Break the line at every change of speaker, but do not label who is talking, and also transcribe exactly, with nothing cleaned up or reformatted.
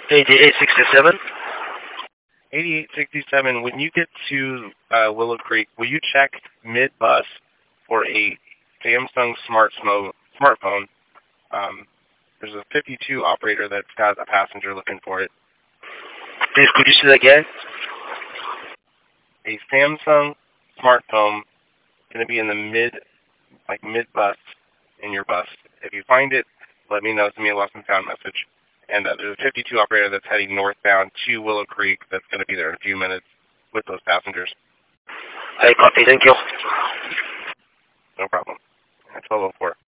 eighty-eight sixty-seven.
eighty-eight sixty-seven, when you get to uh, Willow Creek, will you check mid-bus for a Samsung smart smo- smartphone? Um, there's a fifty-two operator that's got a passenger looking for it.
Please, could you say that again?
A Samsung smartphone going to be in the mid, like mid-bus in your bus. If you find it, let me know. Send me a lost and found message. And uh, there's a fifty-two operator that's heading northbound to Willow Creek that's going to be there in a few minutes with those passengers.
I copy. Thank you.
No problem. twelve oh four.